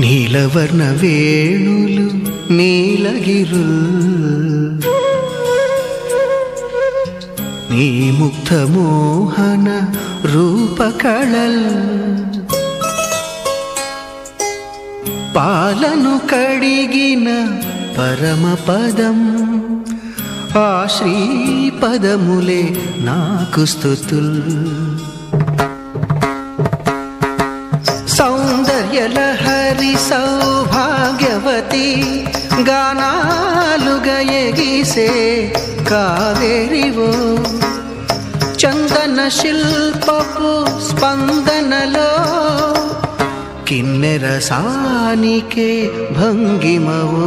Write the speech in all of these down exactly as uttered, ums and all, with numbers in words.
నీలవర్ణ వేణులు నీలగిరుల్ నీ ముక్త మోహన రూపకళల్ పాలను కడిగిన పరమపదం ఆ శ్రీపదములే నాకు స్తుతుల్ సౌందర్యలహరి సౌభాగ్యవతి గానాలుగా ఎగిసే కావేరివో చందన శిల్పపు స్పందనలో కిన్నెర సానికే భంగిమవో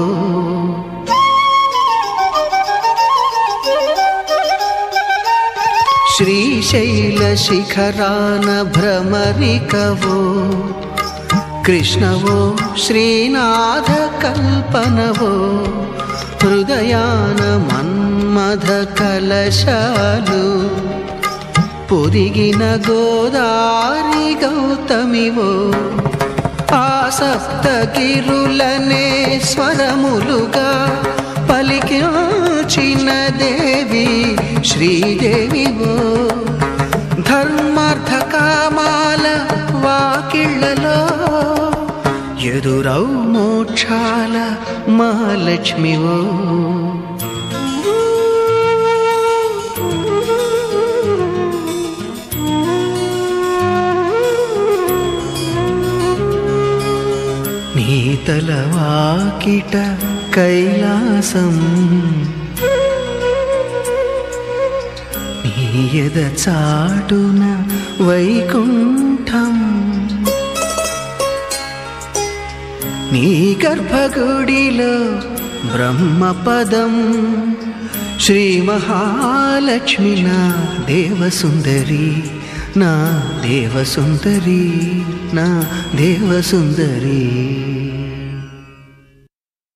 శ్రీశైల శిఖరాన భ్రమరికవో కృష్ణవో శ్రీనాథ కల్పనవో హృదయాన మన్మథ కలశాలు పొదిగిన గోదారి గౌతమివో ఆ సప్తగిరులనే స్వరములుగా పలికించిన దేవి శ్రీదేవివో ధర్మార్థ కామాల వాకిళ్లలో ఎదురౌ మోక్షాల మహాలక్ష్మివో నీతల వాకిట కైలాసం నీయద చాటున వైకుంఠం నీ గర్భగుడిలో బ్రహ్మపదం శ్రీ మహాలక్ష్మి నా దేవసుందరి నా దేవసుందరి నా దేవసుందరి